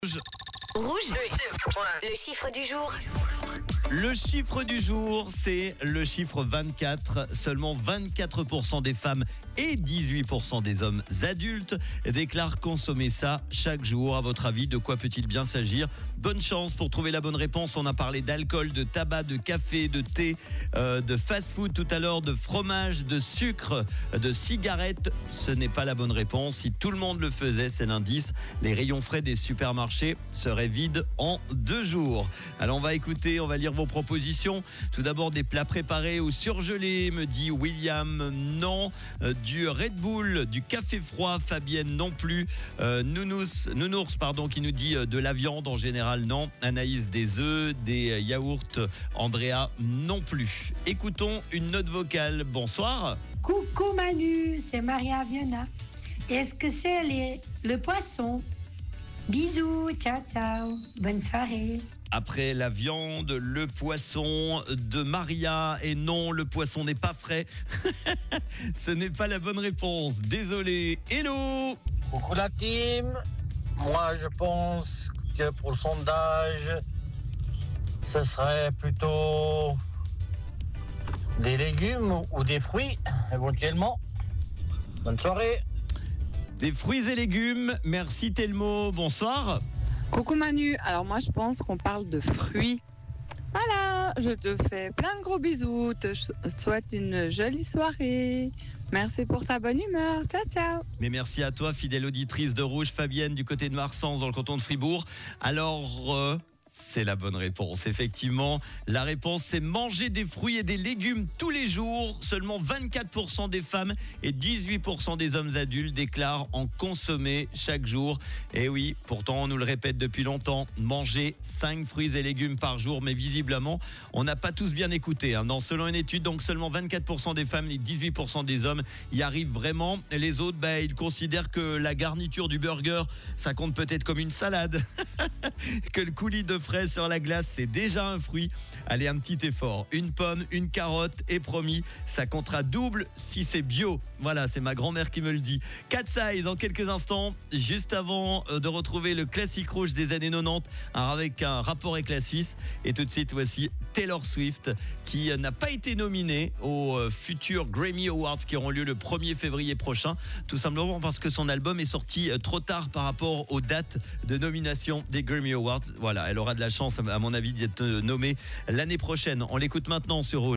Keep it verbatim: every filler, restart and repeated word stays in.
Rouge. Le chiffre du jour. Le chiffre du jour, c'est le chiffre vingt-quatre. Seulement vingt-quatre pour cent des femmes et dix-huit pour cent des hommes adultes déclarent consommer ça chaque jour. À votre avis, de quoi peut-il bien s'agir? Bonne chance pour trouver la bonne réponse. On a parlé d'alcool, de tabac, de café, de thé, euh, de fast-food tout à l'heure, de fromage, de sucre, de cigarettes. Ce n'est pas la bonne réponse. Si tout le monde le faisait, c'est l'indice. Les rayons frais des supermarchés seraient vides en deux jours. Alors on va écouter, on va lire vos propositions. Tout d'abord, des plats préparés ou surgelés, me dit William. Non. Euh, du Red Bull, du café froid, Fabienne non plus. Euh, Nounous, Nounours pardon, qui nous dit euh, de la viande en général non. Anaïs, des œufs, des euh, yaourts. Andrea non plus. Écoutons une note vocale. Bonsoir. Coucou Manu, c'est Maria Viona. Est-ce que c'est les, le poisson? Bisous, ciao ciao, bonne soirée. Après la viande, le poisson de Maria. Et non, le poisson n'est pas frais. Ce n'est pas la bonne réponse. Désolé. Hello. Coucou la team. Moi, je pense que pour le sondage, ce serait plutôt des légumes ou des fruits, éventuellement. Bonne soirée. Des fruits et légumes. Merci Telmo. Bonsoir. Coucou Manu, alors moi je pense qu'on parle de fruits. Voilà, je te fais plein de gros bisous, te souhaite une jolie soirée. Merci pour ta bonne humeur, ciao ciao. Mais merci à toi, fidèle auditrice de Rouge, Fabienne du côté de Marsens dans le canton de Fribourg. Alors... Euh... C'est la bonne réponse. Effectivement, la réponse, c'est manger des fruits et des légumes tous les jours. Seulement vingt-quatre pour cent des femmes et dix-huit pour cent des hommes adultes déclarent en consommer chaque jour. Et oui, pourtant, on nous le répète depuis longtemps, manger cinq fruits et légumes par jour. Mais visiblement, on n'a pas tous bien écouté. Hein. Non, selon une étude, donc seulement vingt-quatre pour cent des femmes et dix-huit pour cent des hommes y arrivent vraiment. Et les autres, bah, ils considèrent que la garniture du burger, ça compte peut-être comme une salade. Que le coulis de fraises sur la glace, c'est déjà un fruit. Allez, un petit effort. Une pomme, une carotte, et promis, ça comptera double si c'est bio. Voilà, c'est ma grand-mère qui me le dit. Cat Size dans quelques instants, juste avant de retrouver le classique rouge des années quatre-vingt-dix, avec un rapport avec la Suisse. Et tout de suite, voici Taylor Swift, qui n'a pas été nominée aux futurs Grammy Awards qui auront lieu le premier février prochain. Tout simplement parce que son album est sorti trop tard par rapport aux dates de nomination des Grammy Awards. Voilà, elle aura de la chance, à mon avis, d'être nommée l'année prochaine. On l'écoute maintenant sur Rouge.